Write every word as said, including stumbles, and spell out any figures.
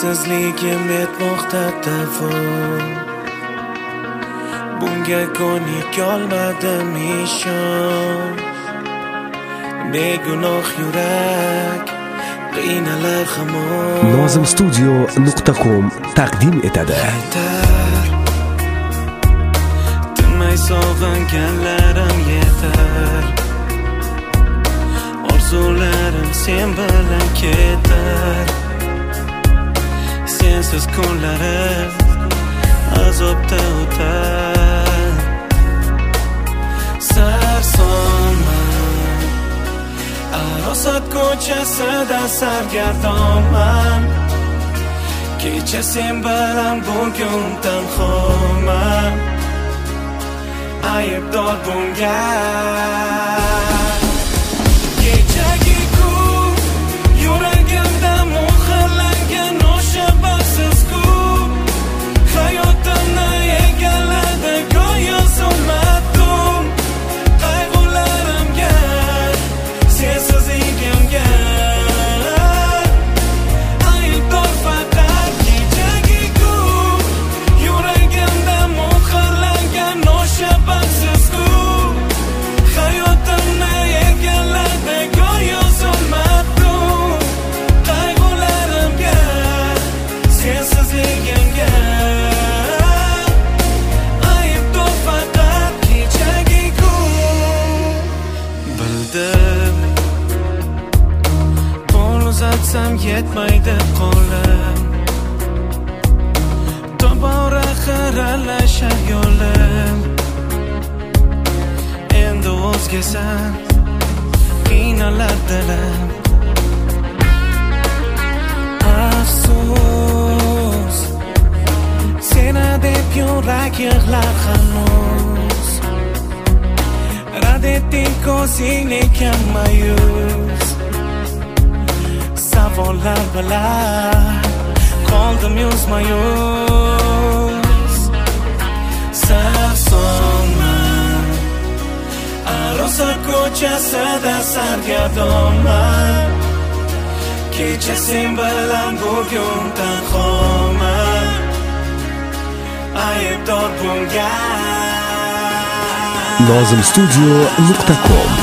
Sensizligim etmoqda davom. Bunga ko'nik olmadim ishon. Begunoh yurak qiynalar hamon. Nozim studio nuqta com taqdim etadi. Tinmay sog'inganlarim yetar. Orzularim sen bilan ketar. Sensiz kunlarim azobda o'tar. Sarsonman, arosat ko'chasida sargardonman. Kecha sen bilan bugun tanhoman. Aybdor bunga kechagi kun yuragimda muhrlangan o'sha baxtsiz kun. Hayotimni egalladi go'yo zulmatum. Qayg'ularimga sensizligimga aybdor faqat kechagi kun yuragimda muhrlangan o'sha baxtsiz kun. Hayotimni egalladi go'yo zulmatum. Qayg'ularimga sensizligimga aybdor faqat kechagi kun. Bildim qo'l uzatsam yetmaydi qo'lim. Tobora xiralashar yo'lim. Endi o'zgasan qiynalar dilim. Afsus seni deb yurak yig'lar hanuz. Rad etding ko'zing lekin mayus. Savollar bilan qoldim yuzma-yuz. Sarsonman, arosat ko'chasida sargardonman. Kecha sen bilan bugun tanhoman. Aybdor bunga Nozim studio nuqta com